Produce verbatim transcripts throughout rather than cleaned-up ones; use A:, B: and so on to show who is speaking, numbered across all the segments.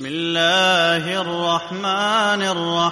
A: بسم الله الرحمن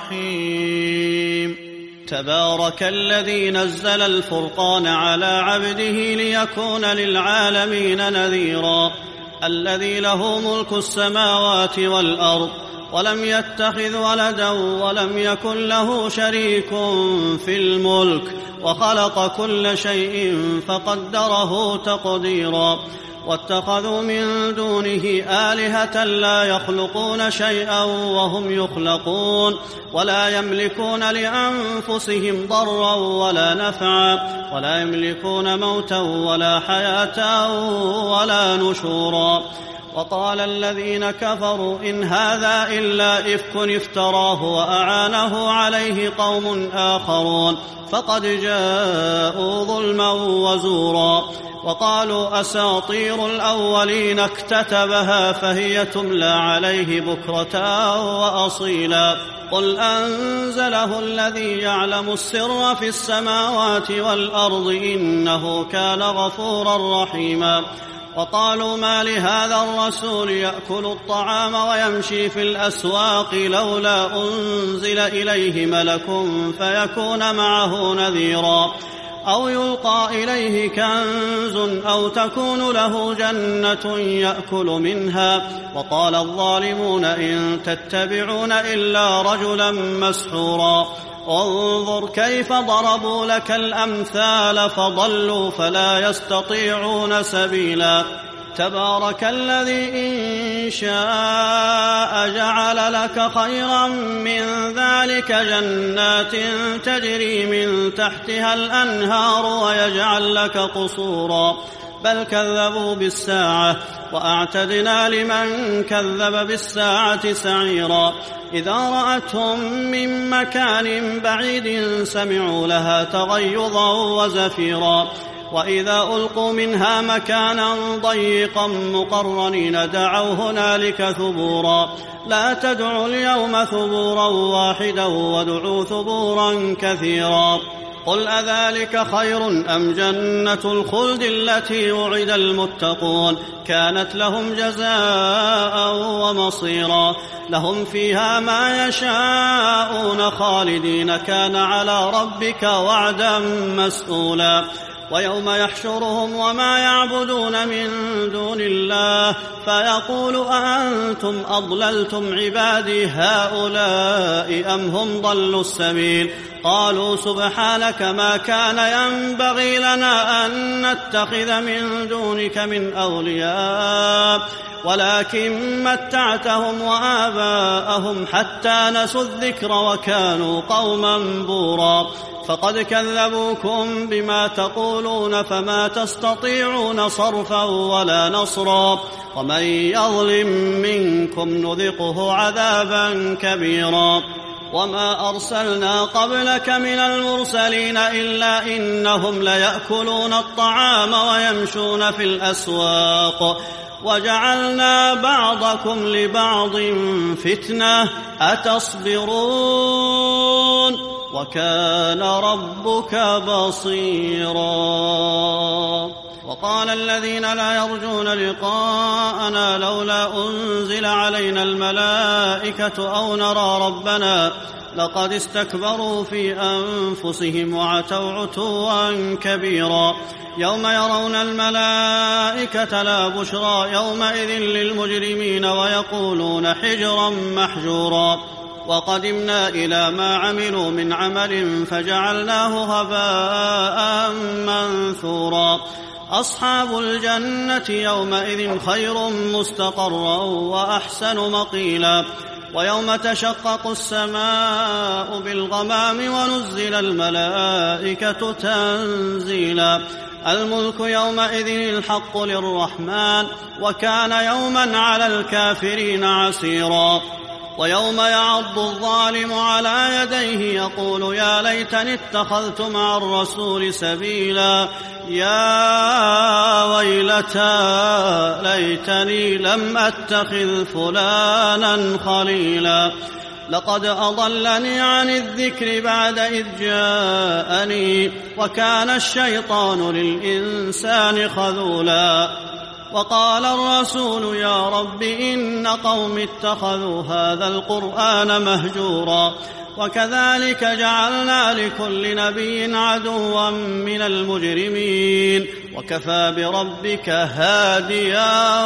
A: الرحيم تبارك الذي نزل الفرقان على عبده ليكون للعالمين نذيرا الذي له ملك السماوات والأرض ولم يتخذ ولدا ولم يكن له شريك في الملك وخلق كل شيء فقدره تقديرا واتخذوا من دونه آلهة لا يخلقون شيئا وهم يخلقون ولا يملكون لأنفسهم ضرا ولا نفعا ولا يملكون موتا ولا حياة ولا نشورا وقال الذين كفروا إن هذا إلا إفك افتراه وأعانه عليه قوم آخرون فقد جاءوا ظلما وزورا وقالوا أساطير الأولين اكتتبها فهي تملى عليه بكرة وأصيلا قل أنزله الذي يعلم السر في السماوات والأرض إنه كان غفورا رحيما وقالوا ما لهذا الرسول يأكل الطعام ويمشي في الأسواق لولا أنزل إليه ملك فيكون معه نذيرا أو يلقى إليه كنز أو تكون له جنة يأكل منها وقال الظالمون إن تتبعون إلا رجلا مسحورا انظر كيف ضربوا لك الأمثال فضلوا فلا يستطيعون سبيلا تبارك الذي إن شاء جعل لك خيرا من ذلك جنات تجري من تحتها الأنهار ويجعل لك قصورا بل كذبوا بالساعة وأعتدنا لمن كذب بالساعة سعيرا إذا رأتهم من مكان بعيد سمعوا لها تغيظا وزفيرا وإذا ألقوا منها مكانا ضيقا مقرنين دعوا هنالك ثبورا لا تدعوا اليوم ثبورا واحدا وادعوا ثبورا كثيرا قل أذلك خير أم جنة الخلد التي وعد المتقون كانت لهم جزاء ومصيرا لهم فيها ما يشاءون خالدين كان على ربك وعدا مسئولا ويوم يحشرهم وما يعبدون من دون الله فيقول أأنتم أضللتم عبادي هؤلاء أم هم ضلوا السبيل قالوا سبحانك ما كان ينبغي لنا أن نتخذ من دونك من أولياء ولكن متعتهم وآباءهم حتى نسوا الذكر وكانوا قوما بورا فقد كذبوكم بما تقولون فما تستطيعون صرفا ولا نصرا ومن يظلم منكم نذقه عذابا كبيرا وما أرسلنا قبلك من المرسلين إلا إنهم ليأكلون الطعام ويمشون في الأسواق وجعلنا بعضكم لبعض فتنة أتصبرون وكان ربك بصيرا وقال الذين لا يرجون لقاءنا لولا أنزل علينا الملائكة أو نرى ربنا لقد استكبروا في أنفسهم وعتوا عتوا كبيرا يوم يرون الملائكة لا بشرى يومئذ للمجرمين ويقولون حجرا محجورا وقدمنا إلى ما عملوا من عمل فجعلناه هباء منثورا أصحاب الجنة يومئذ خير مستقرا وأحسن مقيلا ويوم تشقق السماء بالغمام ونزل الملائكة تنزيلا الملك يومئذ الحق للرحمن وكان يوما على الكافرين عسيرا ويوم يعض الظالم على يديه يقول يا ليتني اتخذت مع الرسول سبيلا يا ويلتى ليتني لم أتخذ فلانا خليلا لقد أضلني عن الذكر بعد إذ جاءني وكان الشيطان للإنسان خذولا وقال الرسول يا رب إن قوم اتخذوا هذا القرآن مهجورا. وكذلك جعلنا لكل نبي عدوا من المجرمين وكفى بربك هاديا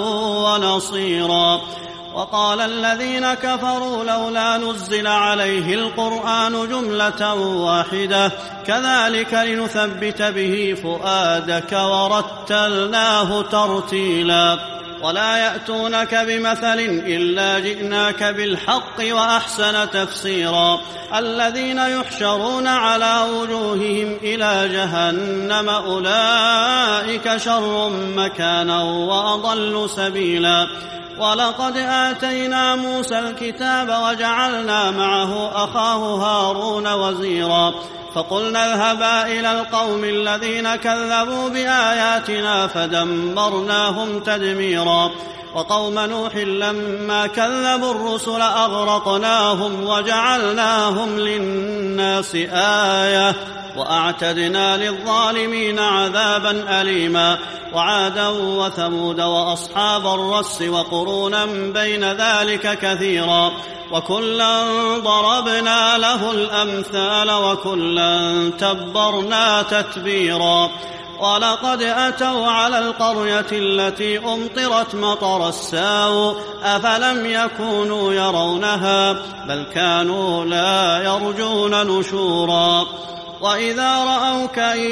A: ونصيرا. وقال الذين كفروا لولا نزل عليه القرآن جملة واحدة كذلك لنثبت به فؤادك ورتلناه ترتيلا. ولا يأتونك بمثل إلا جئناك بالحق وأحسن تفسيرا. الذين يحشرون على وجوههم إلى جهنم أولئك شر مكانا وأضل سبيلا. ولقد آتينا موسى الكتاب وجعلنا معه أخاه هارون وزيرا. فقلنا اذهبا إلى القوم الذين كذبوا بآياتنا فدمرناهم تدميرا. وقوم نوح لما كذبوا الرسل أغرقناهم وجعلناهم للناس آية وأعتدنا للظالمين عذابا أليما. وعادا وثمود وأصحاب الرس وقرونا بين ذلك كثيرا. وكلا ضربنا له الأمثال وكلا تبرنا تتبيرا. ولقد أتوا على القرية التي أمطرت مطر السوء أفلم يكونوا يرونها بل كانوا لا يرجون نشورا. وإذا رأوك إن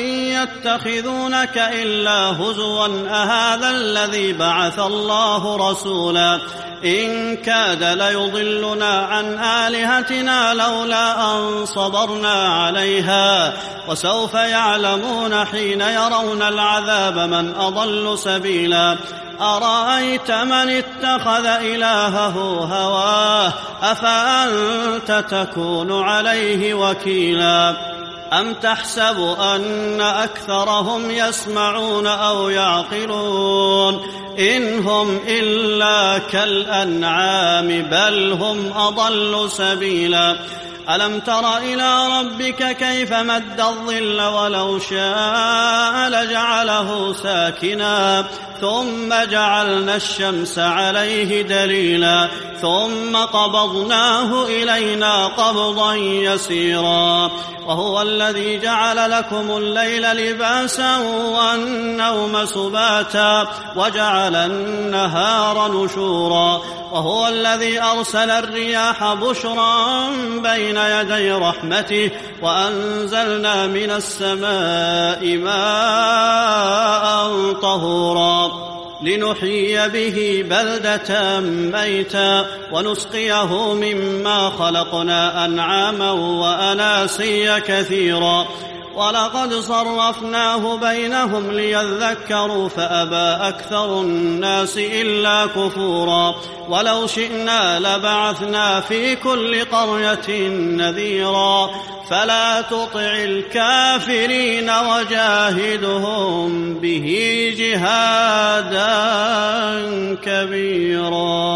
A: يتخذونك إلا هزوا أهذا الذي بعث الله رسولا إن كاد ليضلنا عن آلهتنا لولا أن صبرنا عليها. وسوف يعلمون حين يرون العذاب من أضل سبيلا. أرأيت من اتخذ إلهه هواه أفأنت تكون عليه وكيلا. أم تحسب أن أكثرهم يسمعون أو يعقلون إن هم إلا كالأنعام بل هم أضل سبيلا. ألم تر إلى ربك كيف مد الظل ولو شاء لجعله ساكنا ثم جعلنا الشمس عليه دليلا ثم قبضناه إلينا قبضا يسيرا. وهو الذي جعل لكم الليل لباسا والنوم سباتا وجعل النهار نشورا. وهو الذي أرسل الرياح بشرا بين يدي رحمته وأنزلنا من السماء ماء طهورا لنحيي به بلدة ميتا ونسقيه مما خلقنا أنعاما وأناسيا كثيرا. ولقد صرفناه بينهم ليذكروا فأبى أكثر الناس إلا كفورا. ولو شئنا لبعثنا في كل قرية نذيرا فلا تطع الكافرين وجاهدهم به جهادا كبيرا.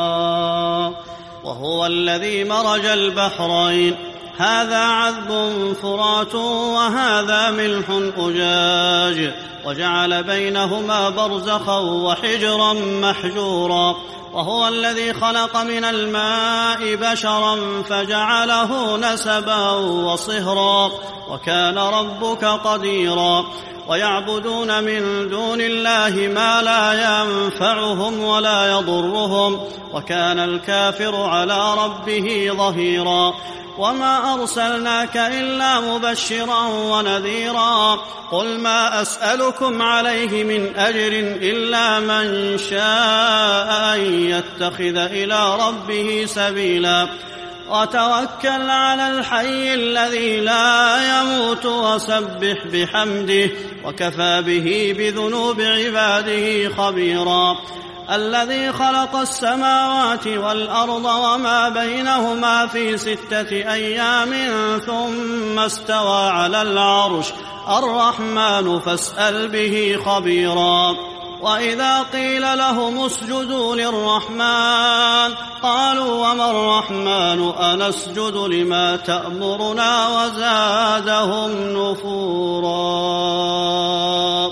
A: وهو الذي مرج البحرين هذا عذب فرات وهذا ملح أجاج وجعل بينهما برزخا وحجرا محجورا. وهو الذي خلق من الماء بشرا فجعله نسبا وصهرا وكان ربك قديرا. ويعبدون من دون الله ما لا ينفعهم ولا يضرهم وكان الكافر على ربه ظهيرا. وما أرسلناك إلا مبشرا ونذيرا. قل ما أسألكم عليه من أجر إلا من شاء أن يتخذ إلى ربه سبيلا. وتوكل على الحي الذي لا يموت وسبح بحمده وكفى به بذنوب عباده خبيرا. الذي خلق السماوات والأرض وما بينهما في ستة أيام ثم استوى على العرش الرحمن فاسأل به خبيرا. وإذا قيل لهم اسجدوا للرحمن قالوا وما الرحمن أنسجد لما تأمرنا وزادهم نفورا.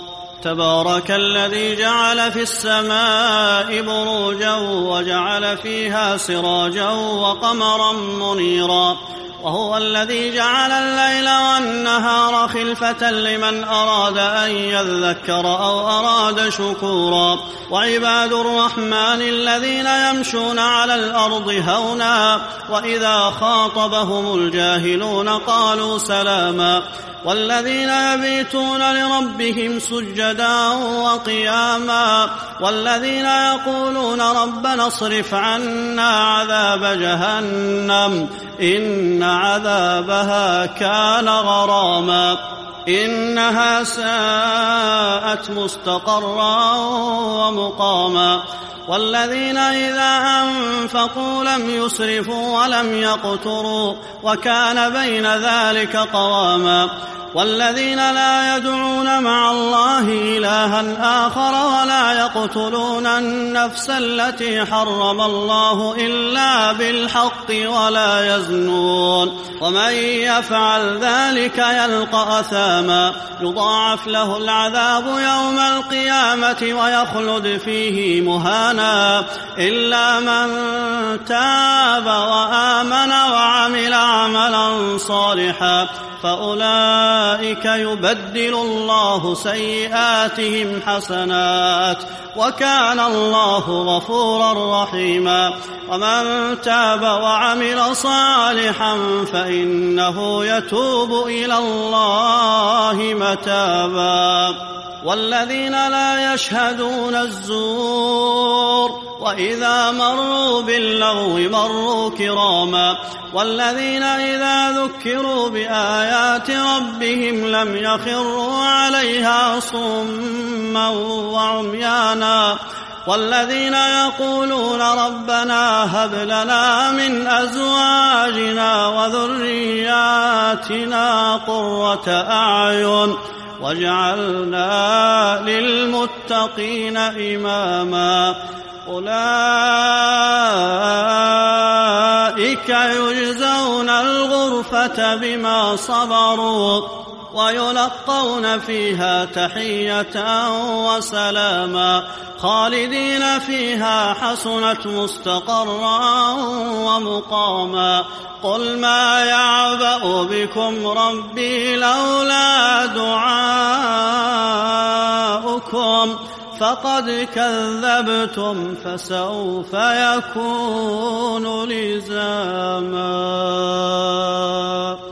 A: تبارك الذي جعل في السماء بروجا وجعل فيها سراجا وقمرا منيرا وهو الذي جعل الليل والنهار خلفة لمن أراد أن يذكر أو أراد شكورا وعباد الرحمن الذين يمشون على الأرض هونا وإذا خاطبهم الجاهلون قالوا سلاما والذين يبيتون لربهم سجدا وقياما والذين يقولون ربنا اصرف عنا عذاب جهنم إن عذابها كان غراما إنها ساءت مستقرا ومقاما والذين إذا أنفقوا لم يسرفوا ولم يقتروا وكان بين ذلك قواما والذين لا يدعون مع الله إلها آخر ولا يقتلون النفس التي حرم الله إلا بالحق ولا يزنون ومن يفعل ذلك يلقى أثاما يضاعف له العذاب يوم القيامة ويخلد فيه مهانا إلا من تاب وآمن وعمل عملا صالحا فأولئك يبدل الله سيئاتهم حسنات وكان الله غفورا رحيما ومن تاب وعمل صالحا فإنه يتوب إلى الله متابا والذين لا يشهدون الزور وإذا مروا باللغو مروا كراما والذين إذا ذكروا بآيات ربهم لم يخروا عليها صما وعميانا والذين يقولون ربنا هب لنا من أزواجنا وذرياتنا قرة أعين واجعلنا للمتقين إماما أولئك يجزون الغرفة بما صبروا ويلقون فيها تحية وسلاما خالدين فيها حسنت مستقرا ومقاما قل ما يعبأ بكم ربي لولا دعاؤكم فقد كذبتم فسوف يكون لزاما.